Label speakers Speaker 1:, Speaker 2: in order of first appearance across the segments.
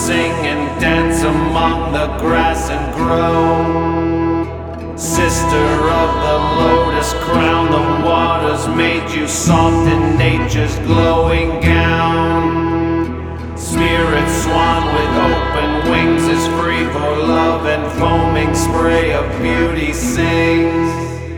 Speaker 1: sing and dance among the grass and grow. Sister of the lotus crown, the waters made you soft in nature's glowing gown. Spirit swan with open wings is free for love, and foaming spray of beauty sings.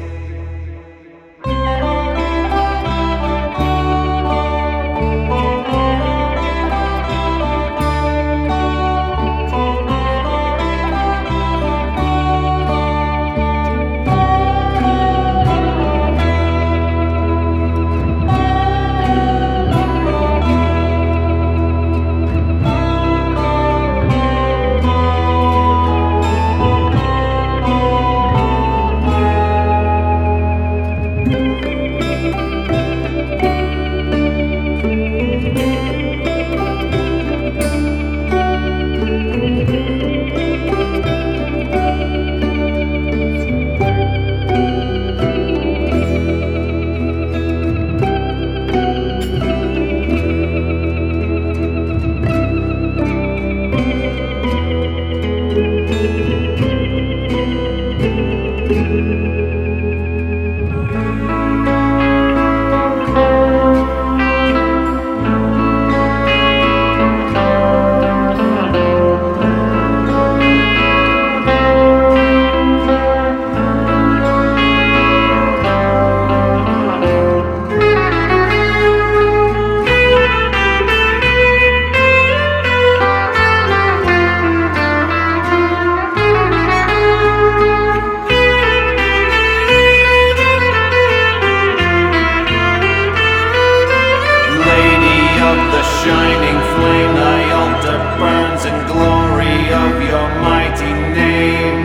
Speaker 1: Shining flame, thy altar burns in glory of your mighty name.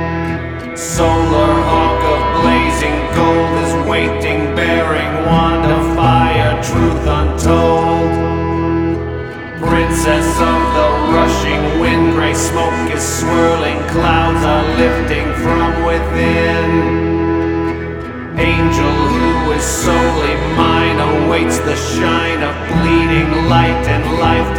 Speaker 1: Solar hawk of blazing gold is waiting, bearing wand of fire, truth untold. Princess of the rushing wind, gray smoke is swirling, clouds are lifting from within. Angel who is solely mine awaits the shine of bleeding light and life